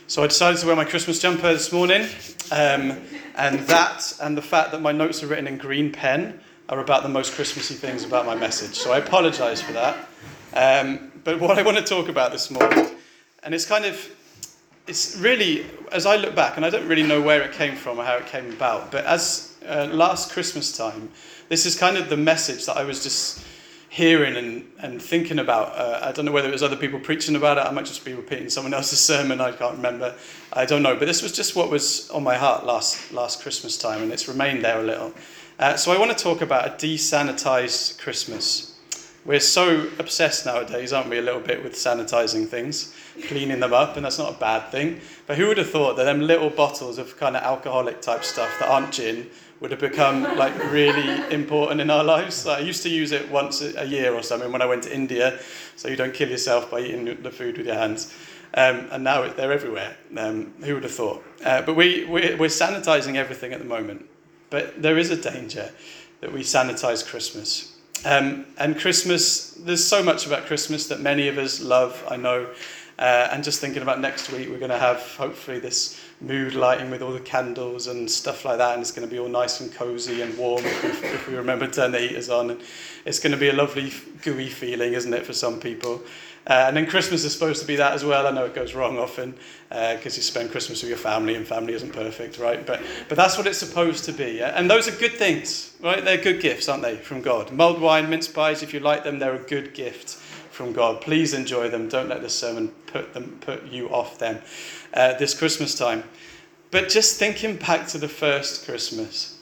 So I decided to wear my Christmas jumper this morning, and that and the fact that my notes are written in green pen are about the most Christmassy things about my message. So I apologise for that. But what I want to talk about this morning, and it's really, as I look back, and I don't really know where it came from or how it came about, but as last Christmas time, this is kind of the message that I was just hearing and thinking about. I don't know whether it was other people preaching about it. I might just be repeating someone else's sermon. I can't remember. I don't know. But this was just what was on my heart last Christmas time, and it's remained there a little. So I want to talk about a desanitized Christmas. We're so obsessed nowadays, aren't we, a little bit with sanitizing things, cleaning them up, and that's not a bad thing. But who would have thought that them little bottles of kind of alcoholic type stuff that aren't gin would have become like really important in our lives? Like, I used to use it once a year or something when I went to India, so you don't kill yourself by eating the food with your hands. And now they're everywhere. Who would have thought? But we're sanitizing everything at the moment. But there is a danger that we sanitize Christmas. And Christmas, there's so much about Christmas that many of us love, I know. And just thinking about next week, we're going to have, hopefully, this mood lighting with all the candles and stuff like that, and it's going to be all nice and cozy and warm if we remember to turn the heaters on, and it's going to be a lovely gooey feeling, isn't it, for some people? And then Christmas is supposed to be that as well. I know it goes wrong often because you spend Christmas with your family, and family isn't perfect, right? But that's what it's supposed to be, and those are good things, right? They're good gifts, aren't they, from God? Mulled wine, mince pies, if you like them, they're a good gift from God. Please enjoy them. Don't let this sermon put you off them this Christmas time. But just thinking back to the first Christmas,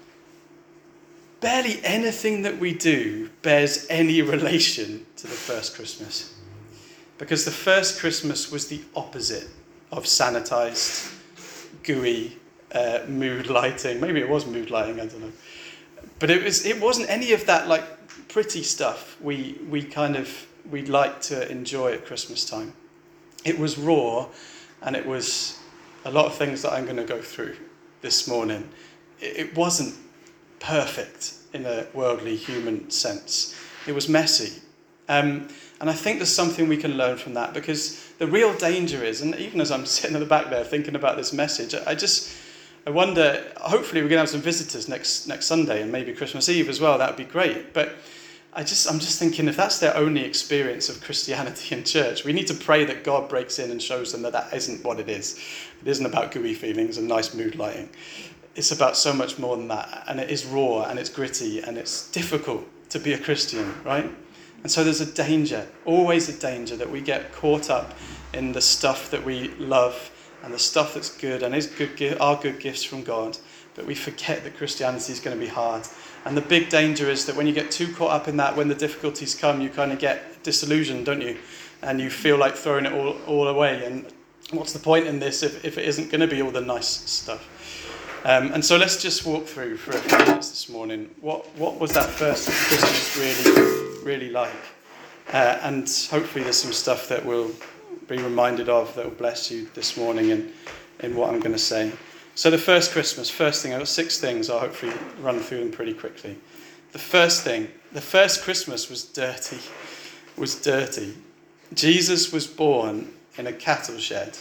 barely anything that we do bears any relation to the first Christmas, because the first Christmas was the opposite of sanitized, gooey mood lighting. Maybe it was mood lighting, I don't know. But it wasn't any of that like pretty stuff we'd like to enjoy at Christmas time. It was raw, and it was a lot of things that I'm going to go through this morning. It wasn't perfect in a worldly human sense. It was messy. And I think there's something we can learn from that, because the real danger is, and even as I'm sitting at the back there thinking about this message, I wonder, hopefully we're going to have some visitors next Sunday and maybe Christmas Eve as well. That would be great. But I'm just thinking, if that's their only experience of Christianity and church, we need to pray that God breaks in and shows them that isn't what it is. It isn't about gooey feelings and nice mood lighting. It's about so much more than that. And it is raw, and it's gritty, and it's difficult to be a Christian, right? And so there's a danger, always a danger, that we get caught up in the stuff that we love and the stuff that's good and are good gifts from God, but we forget that Christianity is going to be hard. And the big danger is that when you get too caught up in that, when the difficulties come, you kind of get disillusioned, don't you? And you feel like throwing it all away. And what's the point in this if it isn't going to be all the nice stuff? And so let's just walk through for a few minutes this morning. What was that first Christmas really like? And hopefully there's some stuff that we'll be reminded of that will bless you this morning in what I'm going to say. So the first Christmas, first thing, I've got 6 things. I'll hopefully run through them pretty quickly. The first Christmas was dirty. Jesus was born in a cattle shed.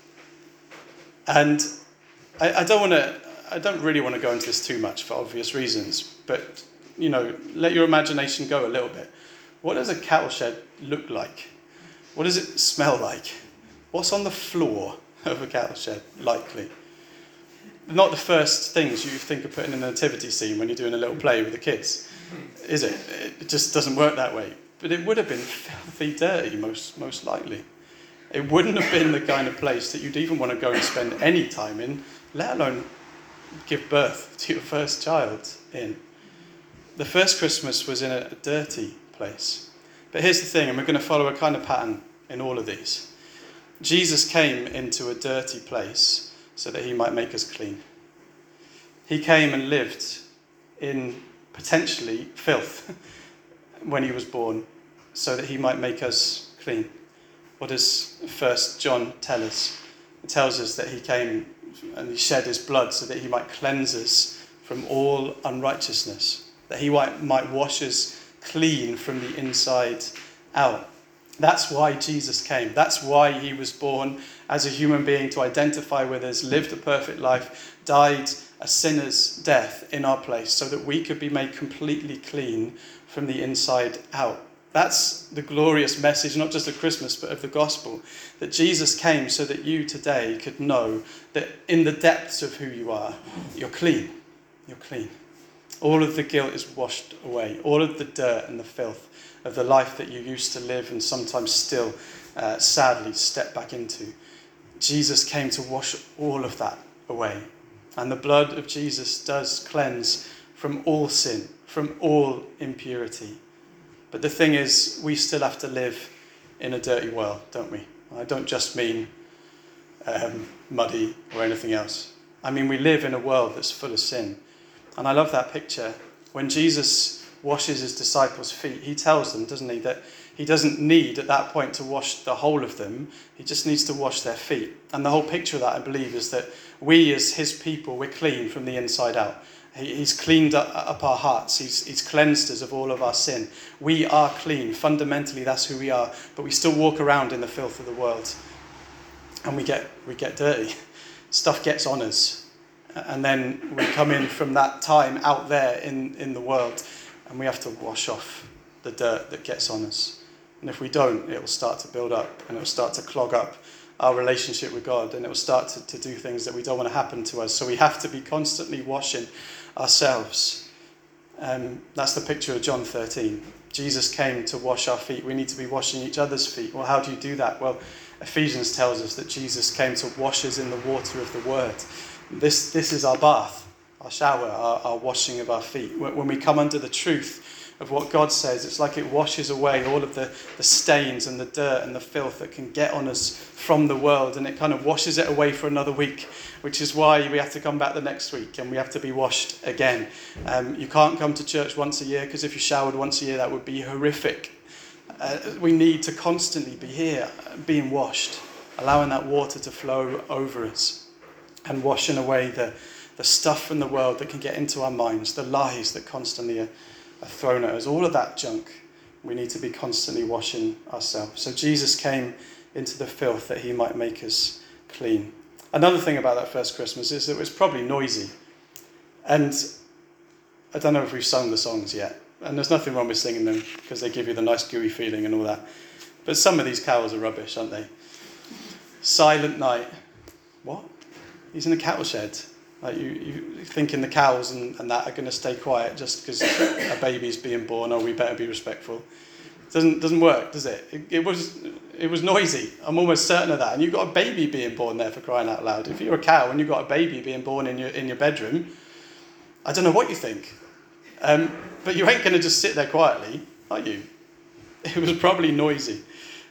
And I don't really want to go into this too much for obvious reasons, but, let your imagination go a little bit. What does a cattle shed look like? What does it smell like? What's on the floor of a cattle shed, likely? Not the first things you think of putting in a nativity scene when you're doing a little play with the kids, is it? It just doesn't work that way. But it would have been filthy dirty, most likely. It wouldn't have been the kind of place that you'd even want to go and spend any time in, let alone give birth to your first child in. The first Christmas was in a dirty place. But here's the thing, and we're going to follow a kind of pattern in all of these. Jesus came into a dirty place so that he might make us clean. He came and lived in potentially filth when he was born, so that he might make us clean. What does 1 John tell us? It tells us that he came and he shed his blood so that he might cleanse us from all unrighteousness, that he might wash us clean from the inside out. That's why Jesus came. That's why he was born as a human being, to identify with us, lived a perfect life, died a sinner's death in our place so that we could be made completely clean from the inside out. That's the glorious message, not just of Christmas, but of the gospel, that Jesus came so that you today could know that in the depths of who you are, you're clean. You're clean. All of the guilt is washed away. All of the dirt and the filth of the life that you used to live and sometimes still, sadly, step back into. Jesus came to wash all of that away. And the blood of Jesus does cleanse from all sin, from all impurity. But the thing is, we still have to live in a dirty world, don't we? I don't just mean muddy or anything else. I mean, we live in a world that's full of sin. And I love that picture. When Jesus washes his disciples' feet, he tells them, doesn't he, that he doesn't need at that point to wash the whole of them. He just needs to wash their feet. And the whole picture of that, I believe, is that we as his people, we're clean from the inside out. He's cleaned up our hearts. He's cleansed us of all of our sin. We are clean. Fundamentally, that's who we are. But we still walk around in the filth of the world. And we get dirty. Stuff gets on us. And then we come in from that time out there in the world. And we have to wash off the dirt that gets on us. And if we don't, it will start to build up. And it will start to clog up our relationship with God. And it will start to do things that we don't want to happen to us. So we have to be constantly washing ourselves. That's the picture of John 13. Jesus came to wash our feet. We need to be washing each other's feet. Well, how do you do that? Well, Ephesians tells us that Jesus came to wash us in the water of the word. This is our bath, our shower, our washing of our feet. When we come under the truth of what God says, it's like it washes away all of the stains and the dirt and the filth that can get on us from the world, and it kind of washes it away for another week, which is why we have to come back the next week and we have to be washed again. You can't come to church once a year, because if you showered once a year, that would be horrific. We need to constantly be here, being washed, allowing that water to flow over us and washing away the stuff from the world that can get into our minds, the lies that constantly are thrown at us, all of that junk. We need to be constantly washing ourselves. So Jesus came into the filth that he might make us clean. Another thing about that first Christmas is that it was probably noisy. And I don't know if we've sung the songs yet. And there's nothing wrong with singing them, because they give you the nice gooey feeling and all that. But some of these carols are rubbish, aren't they? Silent Night. What? He's in a cattle shed. Like you thinking the cows and that are going to stay quiet just because a baby's being born, or we better be respectful. Doesn't work, does it? It was noisy. I'm almost certain of that. And you've got a baby being born there, for crying out loud. If you're a cow and you've got a baby being born in your bedroom, I don't know what you think. But you ain't going to just sit there quietly, are you? It was probably noisy.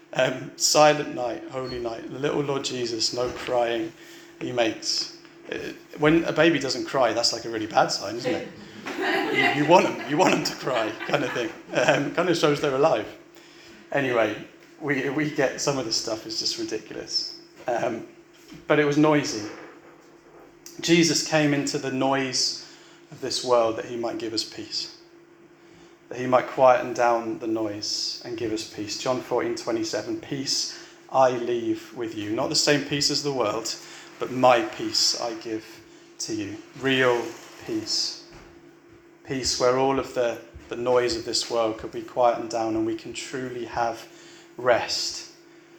Silent night, holy night. The little Lord Jesus, no crying he makes. When a baby doesn't cry, that's like a really bad sign, isn't it? You want them to cry, kind of thing. Kind of shows they're alive. Anyway, we get some of this stuff is just ridiculous. But it was noisy. Jesus came into the noise of this world that he might give us peace. That he might quieten down the noise and give us peace. John 14:27, peace I leave with you. Not the same peace as the world, but my peace I give to you. Real peace. Peace where all of the noise of this world could be quietened down and we can truly have rest.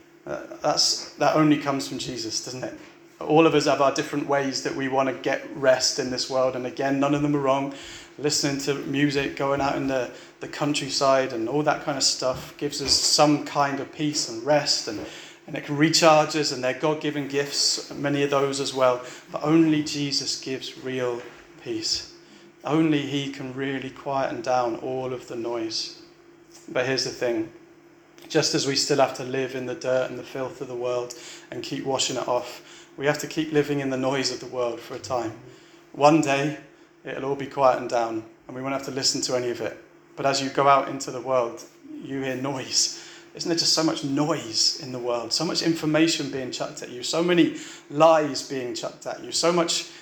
That only comes from Jesus, doesn't it? All of us have our different ways that we want to get rest in this world. And again, none of them are wrong. Listening to music, going out in the countryside and all that kind of stuff gives us some kind of peace and rest, and it can recharge us, and they're God-given gifts, many of those as well. But only Jesus gives real peace. Only he can really quieten down all of the noise. But here's the thing. Just as we still have to live in the dirt and the filth of the world and keep washing it off, we have to keep living in the noise of the world for a time. One day, it'll all be quietened down and we won't have to listen to any of it. But as you go out into the world, you hear noise. Isn't there just so much noise in the world? So much information being chucked at you. So many lies being chucked at you. So much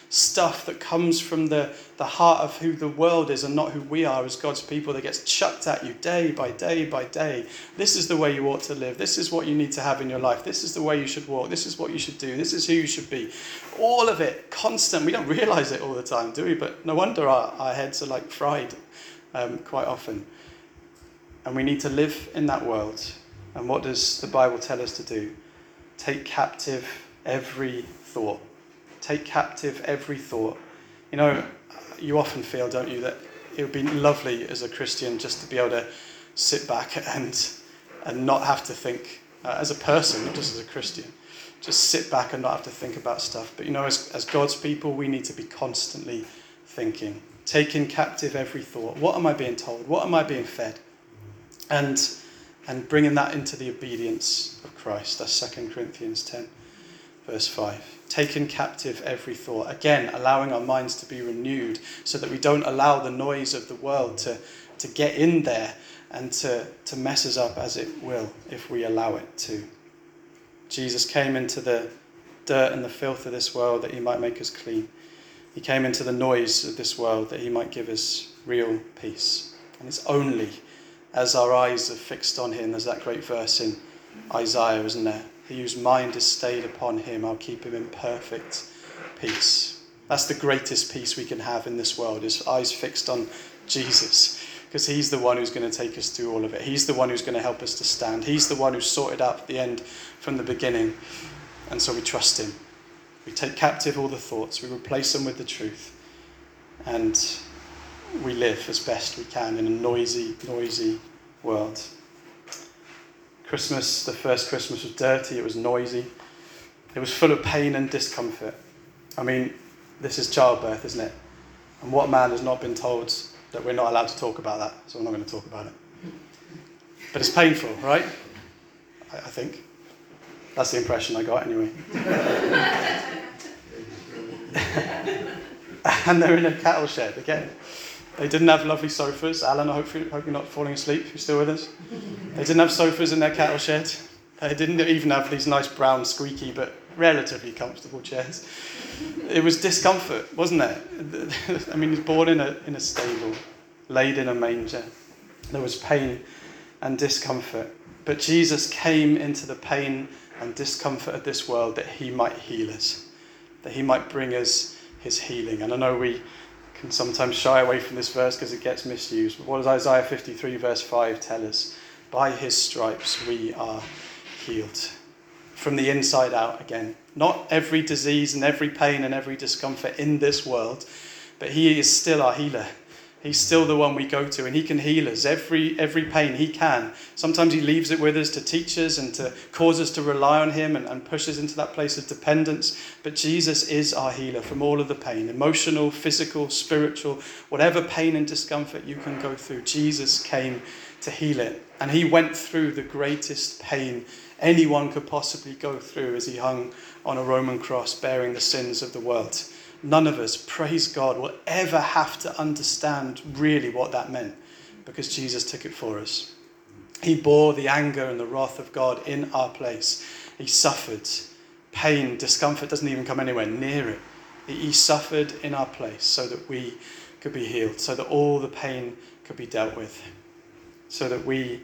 stuff that comes from the heart of who the world is and not who we are as God's people, that gets chucked at you day by day by day. This is the way you ought to live. This is what you need to have in your life. This is the way you should walk. This is what you should do. This is who you should be. All of it, constant. We don't realize it all the time, do we? But no wonder our heads are like fried quite often. And we need to live in that world. And what does the Bible tell us to do? Take captive every thought. Take captive every thought. You know, you often feel, don't you, that it would be lovely as a Christian just to be able to sit back and not have to think, as a person, not just as a Christian, just sit back and not have to think about stuff. But you know, as God's people, we need to be constantly thinking, taking captive every thought. What am I being told? What am I being fed? And bringing that into the obedience of Christ. That's 2 Corinthians 10, verse 5. Taking captive every thought. Again, allowing our minds to be renewed so that we don't allow the noise of the world to get in there and to mess us up as it will if we allow it to. Jesus came into the dirt and the filth of this world that he might make us clean. He came into the noise of this world that he might give us real peace. And it's only as our eyes are fixed on him, there's that great verse in Isaiah, isn't there? He whose mind is stayed upon him, I'll keep him in perfect peace. That's the greatest peace we can have in this world, is eyes fixed on Jesus, because he's the one who's going to take us through all of it. He's the one who's going to help us to stand. He's the one who sorted out the end from the beginning. And so we trust him. We take captive all the thoughts, we replace them with the truth, and we live as best we can in a noisy, noisy world. Christmas, the first Christmas, was dirty, it was noisy, it was full of pain and discomfort. I mean, this is childbirth, isn't it? And what man has not been told that we're not allowed to talk about that? So I'm not going to talk about it. But it's painful, right? I think. That's the impression I got anyway. And they're in a cattle shed again. They didn't have lovely sofas. Alan, I hope you're not falling asleep. You're still with us? They didn't have sofas in their cattle shed. They didn't even have these nice brown, squeaky, but relatively comfortable chairs. It was discomfort, wasn't it? I mean, he's born in a stable, laid in a manger. There was pain and discomfort. But Jesus came into the pain and discomfort of this world that he might heal us, that he might bring us his healing. And I know we can sometimes shy away from this verse because it gets misused. But what does Isaiah 53 verse 5 tell us? By his stripes we are healed. From the inside out again. Not every disease and every pain and every discomfort in this world, but he is still our healer. He's still the one we go to, and he can heal us. Every pain he can. Sometimes he leaves it with us to teach us and to cause us to rely on him and push us into that place of dependence. But Jesus is our healer from all of the pain, emotional, physical, spiritual, whatever pain and discomfort you can go through. Jesus came to heal it. And he went through the greatest pain anyone could possibly go through as he hung on a Roman cross bearing the sins of the world. None of us, praise God, will ever have to understand really what that meant, because Jesus took it for us. He bore the anger and the wrath of God in our place. He suffered. Pain, discomfort doesn't even come anywhere near it. He suffered in our place so that we could be healed, so that all the pain could be dealt with, so that we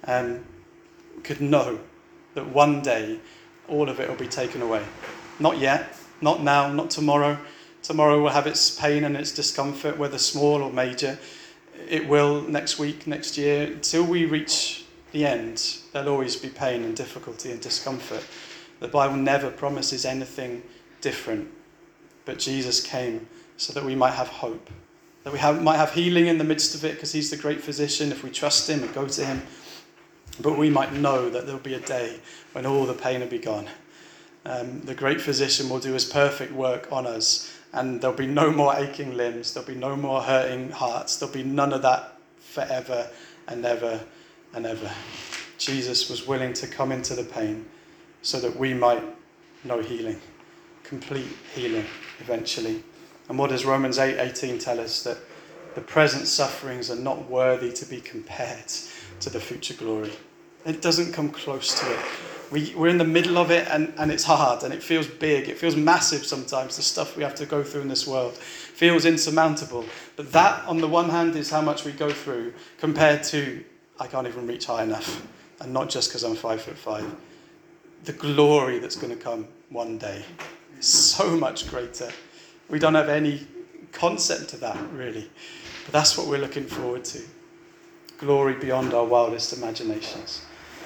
could know that one day all of it will be taken away. Not yet, not now, not tomorrow. Tomorrow will have its pain and its discomfort, whether small or major. It will next week, next year. Until we reach the end, there'll always be pain and difficulty and discomfort. The Bible never promises anything different. But Jesus came so that we might have hope, that we might have healing in the midst of it, because he's the great physician if we trust him and go to him. But we might know that there'll be a day when all the pain will be gone. The great physician will do his perfect work on us, and there'll be no more aching limbs, there'll be no more hurting hearts, there'll be none of that forever and ever and ever. Jesus was willing to come into the pain so that we might know healing, complete healing eventually. And what does Romans 8:18 tell us? That the present sufferings are not worthy to be compared to the future glory. It doesn't come close to it. We're in the middle of it, and it's hard, and it feels big. It feels massive sometimes, the stuff we have to go through in this world. It feels insurmountable. But that, on the one hand, is how much we go through compared to, I can't even reach high enough. And not just because I'm 5'5". The glory that's going to come one day is so much greater. We don't have any concept of that, really. But that's what we're looking forward to. Glory beyond our wildest imaginations.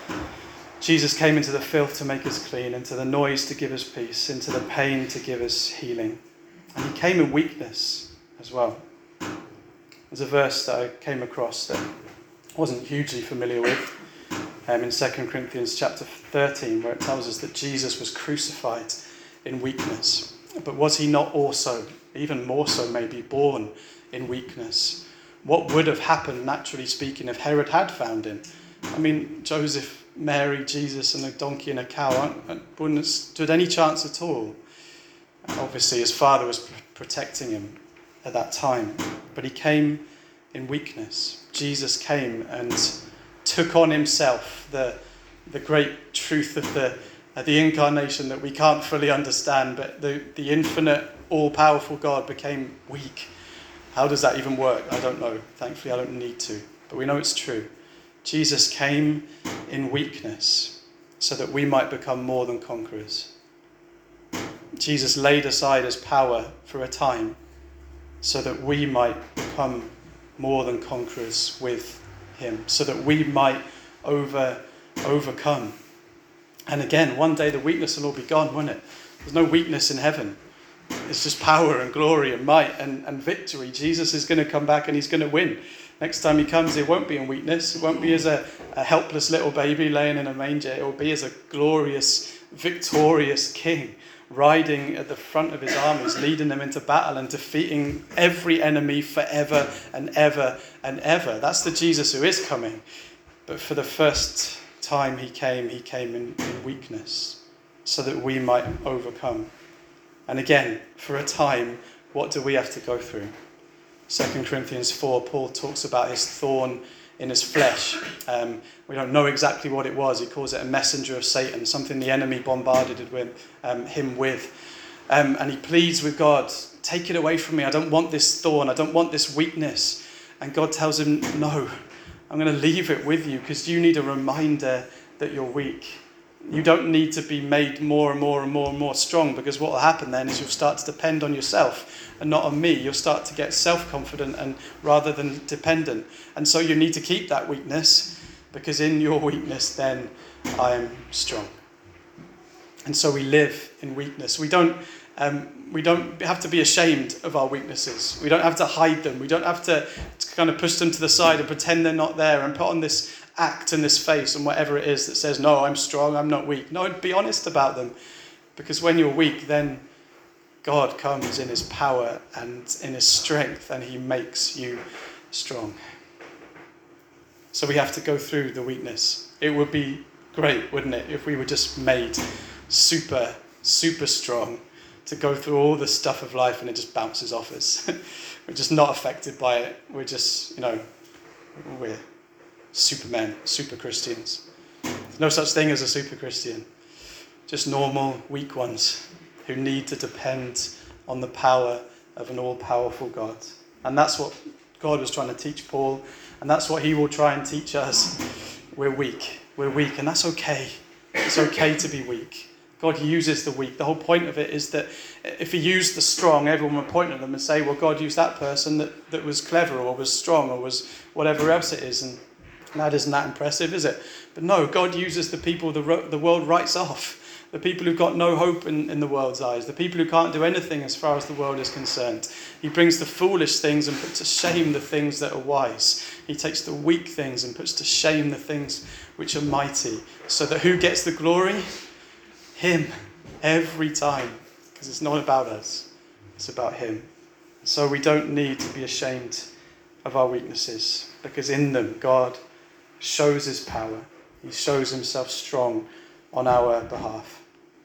Jesus came into the filth to make us clean, into the noise to give us peace, into the pain to give us healing. And he came in weakness as well. There's a verse that I came across that I wasn't hugely familiar with in 2 Corinthians chapter 13, where it tells us that Jesus was crucified in weakness. But was he not also, even more so maybe, born in weakness? What would have happened, naturally speaking, if Herod had found him? I mean, Joseph, Mary, Jesus, and a donkey and a cow wouldn't have stood any chance at all. Obviously, his father was protecting him at that time. But he came in weakness. Jesus came and took on himself the great truth of the incarnation that we can't fully understand, but the infinite, all-powerful God became weak. How does that even work? I don't know. Thankfully, I don't need to. But we know it's true. Jesus came in weakness so that we might become more than conquerors. Jesus laid aside his power for a time so that we might become more than conquerors with him, so that we might overcome. And again, one day the weakness will all be gone, won't it? There's no weakness in heaven. It's just power and glory and might and victory. Jesus is going to come back and he's going to win. Next time he comes, it won't be in weakness. It won't be as a helpless little baby laying in a manger. It will be as a glorious, victorious king riding at the front of his armies, leading them into battle and defeating every enemy forever and ever and ever. That's the Jesus who is coming. But for the first time he came in weakness so that we might overcome. And again, for a time, what do we have to go through? 2 Corinthians 4, Paul talks about his thorn in his flesh. We don't know exactly what it was. He calls it a messenger of Satan, something the enemy bombarded him with. And he pleads with God, take it away from me. I don't want this thorn. I don't want this weakness. And God tells him, no, I'm going to leave it with you because you need a reminder that you're weak. You don't need to be made more and more and more and more strong, because what will happen then is you'll start to depend on yourself and not on me. You'll start to get self-confident and rather than dependent. And so you need to keep that weakness, because in your weakness then I am strong. And so we live in weakness. We don't have to be ashamed of our weaknesses. We don't have to hide them. We don't have to kind of push them to the side and pretend they're not there and put on this act and this face and whatever it is that says, no, I'm strong, I'm not weak. No, be honest about them. Because when you're weak, then God comes in his power and in his strength and he makes you strong. So we have to go through the weakness. It would be great, wouldn't it, if we were just made super, super strong to go through all the stuff of life and it just bounces off us. We're just not affected by it. We're just, we're supermen, super Christians. There's no such thing as a super Christian. Just normal, weak ones who need to depend on the power of an all-powerful God. And that's what God was trying to teach Paul, and that's what he will try and teach us. We're weak, and that's okay. It's okay to be weak. God uses the weak. The whole point of it is that if he used the strong, everyone would point at them and say, well, God used that person that was clever or was strong or was whatever else it is. And that isn't that impressive, is it? But no, God uses the people the world writes off. The people who've got no hope in the world's eyes. The people who can't do anything as far as the world is concerned. He brings the foolish things and puts to shame the things that are wise. He takes the weak things and puts to shame the things which are mighty. So that who gets the glory? Him. Every time. Because it's not about us. It's about him. So we don't need to be ashamed of our weaknesses. Because in them, God shows his power. He shows himself strong on our behalf.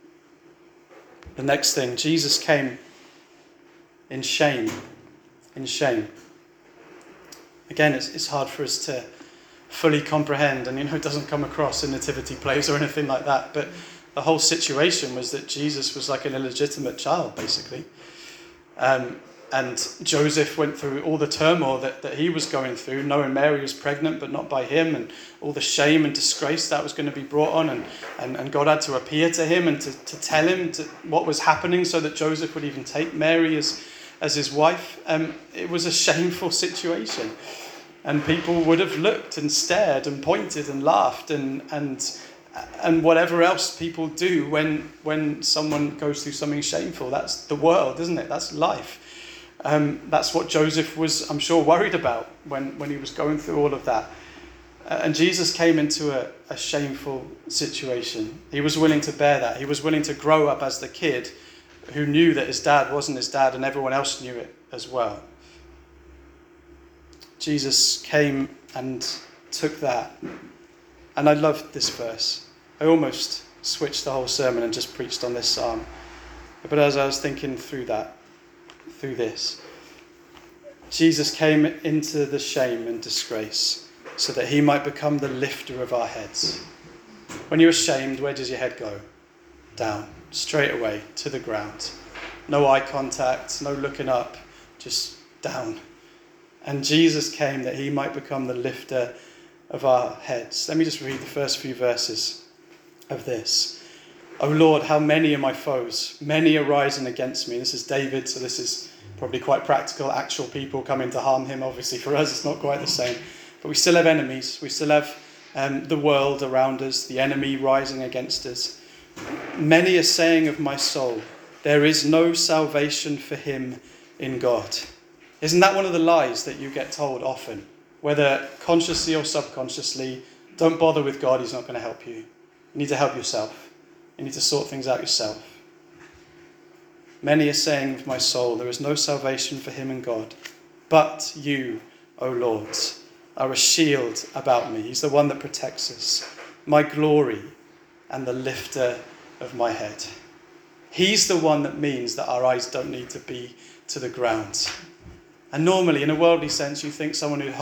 The next thing, Jesus came in shame. In shame. Again, it's hard for us to fully comprehend, and it doesn't come across in nativity plays or anything like that, but the whole situation was that Jesus was like an illegitimate child, basically. And Joseph went through all the turmoil that he was going through, knowing Mary was pregnant, but not by him, and all the shame and disgrace that was going to be brought on. And God had to appear to him and to tell him what was happening so that Joseph would even take Mary as his wife. It was a shameful situation. And people would have looked and stared and pointed and laughed and whatever else people do when someone goes through something shameful. That's the world, isn't it? That's life. That's what Joseph was, I'm sure, worried about when he was going through all of that. And Jesus came into a shameful situation. He was willing to bear that. He was willing to grow up as the kid who knew that his dad wasn't his dad, and everyone else knew it as well. Jesus came and took that. And I loved this verse. I almost switched the whole sermon and just preached on this psalm. But as I was thinking through this, Jesus came into the shame and disgrace so that he might become the lifter of our heads. When you're ashamed, where does your head go? Down, straight away, to the ground. No eye contact, no looking up, just down. And Jesus came that he might become the lifter of our heads. Let me just read the first few verses of this. O Lord, how many are my foes? Many are rising against me. This is David, so this is probably quite practical. Actual people coming to harm him. Obviously for us it's not quite the same. But we still have enemies. We still have the world around us, the enemy rising against us. Many are saying of my soul, there is no salvation for him in God. Isn't that one of the lies that you get told often? Whether consciously or subconsciously, don't bother with God, he's not going to help you. You need to help yourself. You need to sort things out yourself. Many are saying of my soul, there is no salvation for him in God. But you, O Lord, are a shield about me. He's the one that protects us. My glory and the lifter of my head. He's the one that means that our eyes don't need to be to the ground. And normally, in a worldly sense, you think someone who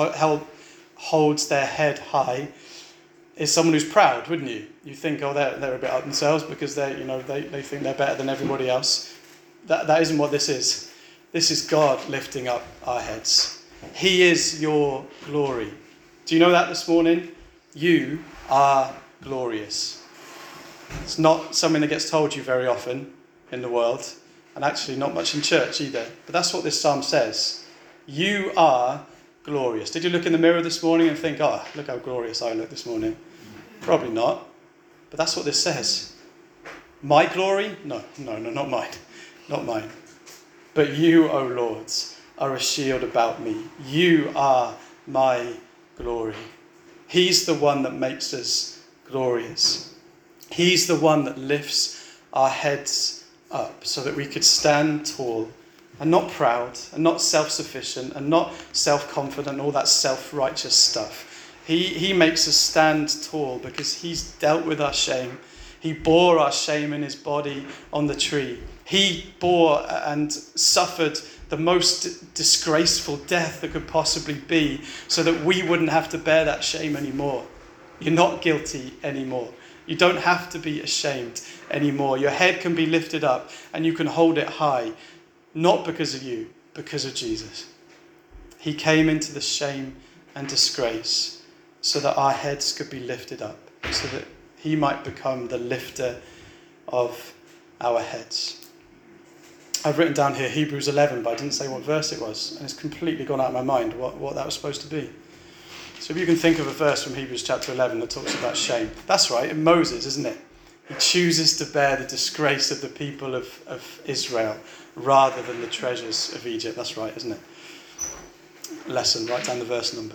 holds their head high is someone who's proud, wouldn't you? You think, oh, they're a bit up themselves because they think they're better than everybody else. That isn't what this is. This is God lifting up our heads. He is your glory. Do you know that this morning? You are glorious. It's not something that gets told you very often in the world, and actually not much in church either. But that's what this psalm says. You are glorious. Did you look in the mirror this morning and think, oh, look how glorious I look this morning? Probably not. But that's what this says. My glory? No, not mine. Not mine. But you, O Lord, are a shield about me. You are my glory. He's the one that makes us glorious. He's the one that lifts our heads up so that we could stand tall and not proud and not self-sufficient and not self-confident, all that self-righteous stuff. He makes us stand tall because he's dealt with our shame. He bore our shame in his body on the tree. He bore and suffered the most disgraceful death that could possibly be so that we wouldn't have to bear that shame anymore. You're not guilty anymore. You don't have to be ashamed anymore. Your head can be lifted up and you can hold it high, not because of you, because of Jesus. He came into the shame and disgrace so that our heads could be lifted up, so that he might become the lifter of our heads. I've written down here Hebrews 11, but I didn't say what verse it was, and it's completely gone out of my mind what that was supposed to be. So if you can think of a verse from Hebrews chapter 11 that talks about shame. That's right, in Moses, isn't it? He chooses to bear the disgrace of the people of Israel rather than the treasures of Egypt. That's right, isn't it? Lesson, write down the verse number.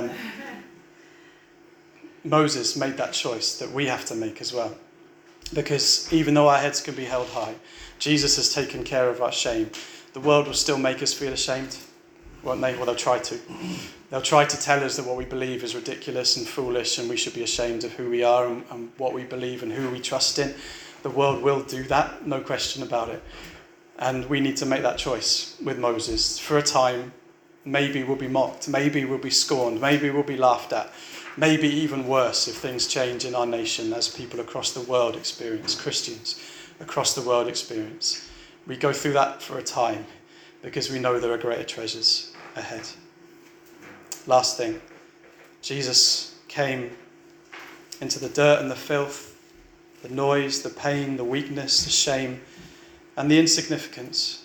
Moses made that choice that we have to make as well. Because even though our heads can be held high, Jesus has taken care of our shame. The world will still make us feel ashamed, won't they? Well, they'll try to. They'll try to tell us that what we believe is ridiculous and foolish and we should be ashamed of who we are and what we believe and who we trust in. The world will do that, no question about it. And we need to make that choice with Moses. For a time, maybe we'll be mocked, maybe we'll be scorned, maybe we'll be laughed at. maybe even worse if things change in our nation as people across the world experience, Christians across the world experience. We go through that for a time because we know there are greater treasures ahead. Last thing, Jesus came into the dirt and the filth, the noise, the pain, the weakness, the shame, and the insignificance.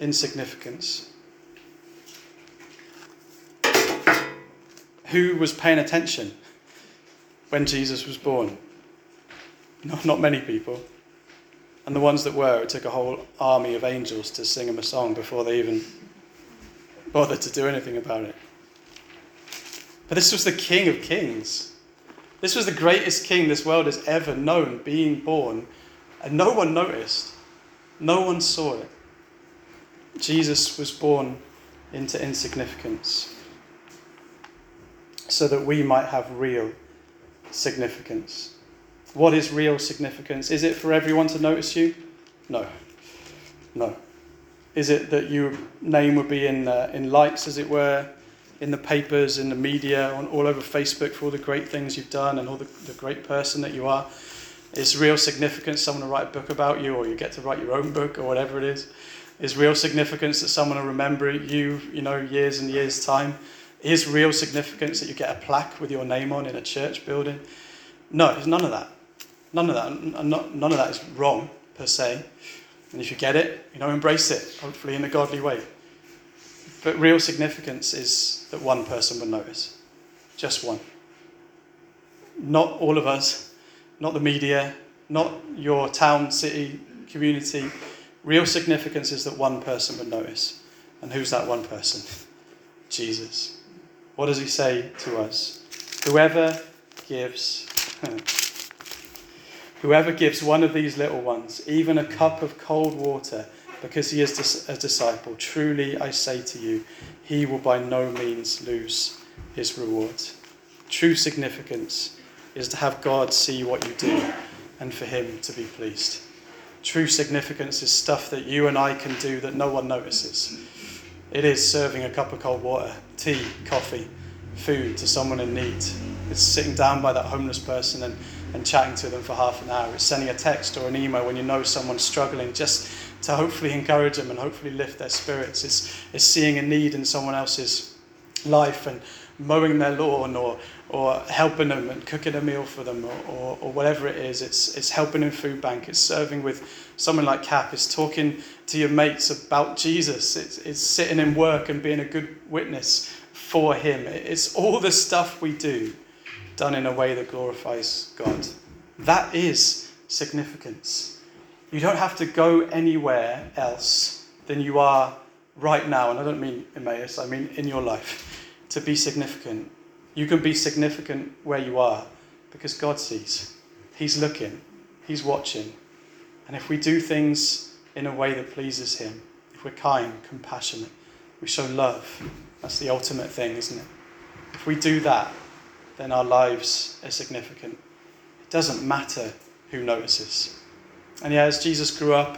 Who was paying attention when Jesus was born? Not many people. And the ones that were, it took a whole army of angels to sing him a song before they even bothered to do anything about it. But this was the King of Kings. This was the greatest king this world has ever known being born, and no one noticed. No one saw it. Jesus was born into insignificance so that we might have real significance. What is real significance? Is it for everyone to notice you? No. Is it that your name would be in lights, as it were, in the papers, in the media, all over Facebook for all the great things you've done and all the great person that you are? Is real significance someone will write a book about you, or you get to write your own book, or whatever it is? Is real significance that someone will remember you, years and years' time? Is real significance that you get a plaque with your name on in a church building? No, it's none of that. None of that. And none of that is wrong, per se. And if you get it, embrace it, hopefully in a godly way. But real significance is that one person will notice. Just one. Not all of us, not the media, not your town, city, community. Real significance is that one person would notice. And who's that one person? Jesus. What does he say to us? Whoever gives one of these little ones even a cup of cold water because he is a disciple, truly I say to you, he will by no means lose his reward. True significance is to have God see what you do and for him to be pleased. True significance is stuff that you and I can do that no one notices. It is serving a cup of cold water, tea, coffee, food to someone in need. It's sitting down by that homeless person and chatting to them for half an hour. It's sending a text or an email when you know someone's struggling just to hopefully encourage them and hopefully lift their spirits. It's seeing a need in someone else's life and mowing their lawn or helping them and cooking a meal for them or whatever it is. It's helping in food bank. It's serving with someone like Cap. It's talking to your mates about Jesus. It's sitting in work and being a good witness for him. It's all the stuff we do done in a way that glorifies God. That is significance. You don't have to go anywhere else than you are right now, and I don't mean Emmaus, I mean in your life, to be significant. You can be significant where you are because God sees. He's looking. He's watching. And if we do things in a way that pleases him, if we're kind, compassionate, we show love. That's the ultimate thing, isn't it? If we do that, then our lives are significant. It doesn't matter who notices. And as Jesus grew up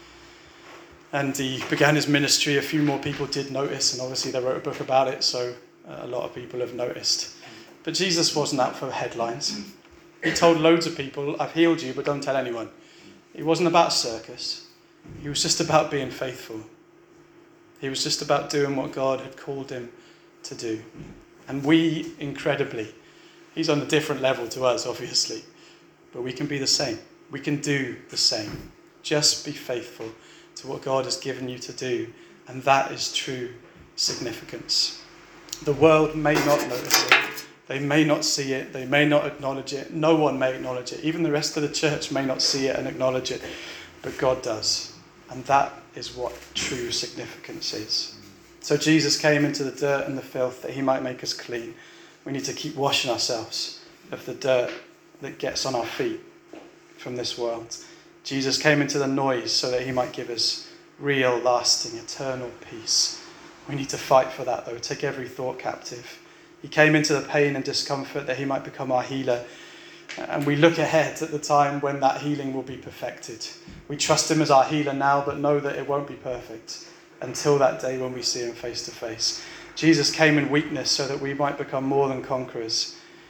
and he began his ministry, a few more people did notice, and obviously they wrote a book about it, so a lot of people have noticed. But Jesus wasn't out for headlines. He told loads of people, I've healed you, but don't tell anyone. It wasn't about a circus. He was just about being faithful. He was just about doing what God had called him to do. And we, incredibly, he's on a different level to us, obviously, but we can be the same. We can do the same. Just be faithful to what God has given you to do, and that is true significance. The world may not notice it. They may not see it. They may not acknowledge it. No one may acknowledge it. Even the rest of the church may not see it and acknowledge it, but God does. And that is what true significance is. So Jesus came into the dirt and the filth that he might make us clean. We need to keep washing ourselves of the dirt that gets on our feet from this world. Jesus came into the noise so that he might give us real, lasting, eternal peace. We need to fight for that, though. Take every thought captive. He came into the pain and discomfort that he might become our healer. And we look ahead at the time when that healing will be perfected. We trust him as our healer now, but know that it won't be perfect until that day when we see him face to face. Jesus came in weakness so that we might become more than conquerors.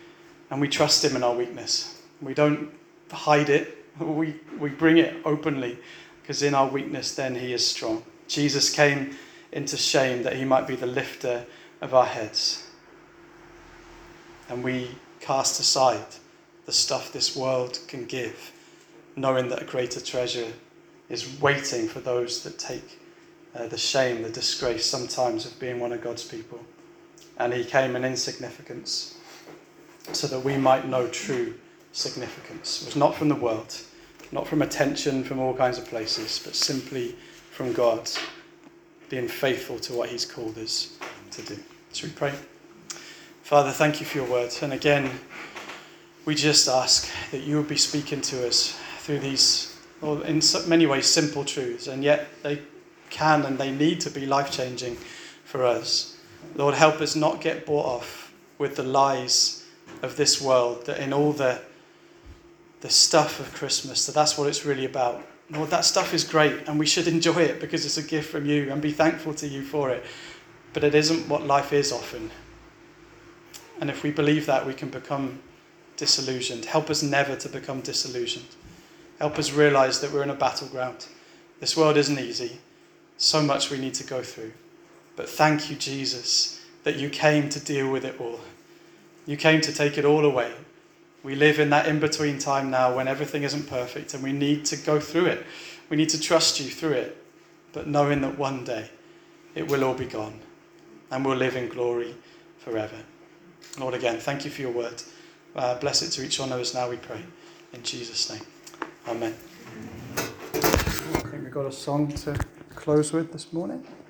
And we trust him in our weakness. We don't hide it. We bring it openly, because in our weakness then he is strong. Jesus came into shame that he might be the lifter of our heads. And we cast aside the stuff this world can give, knowing that a greater treasure is waiting for those that take the shame, the disgrace sometimes of being one of God's people. And he came in insignificance so that we might know true significance. It was not from the world, not from attention from all kinds of places, but simply from God, being faithful to what he's called us to do. Should we pray? Father, thank you for your word. And again, we just ask that you would be speaking to us through these, well, in so many ways, simple truths, and yet they can and they need to be life-changing for us. Lord, help us not get bought off with the lies of this world, that in all the stuff of Christmas, that's what it's really about. Lord, that stuff is great and we should enjoy it because it's a gift from you and be thankful to you for it. But it isn't what life is often. And if we believe that, we can become disillusioned. Help us never to become disillusioned. Help us realize that we're in a battleground. This world isn't easy. So much we need to go through. But thank you, Jesus, that you came to deal with it all. You came to take it all away. We live in that in-between time now when everything isn't perfect and we need to go through it. We need to trust you through it, but knowing that one day it will all be gone and we'll live in glory forever. Lord, again, thank you for your word. Bless it to each one of us now, we pray. In Jesus' name. Amen. I think we've got a song to close with this morning.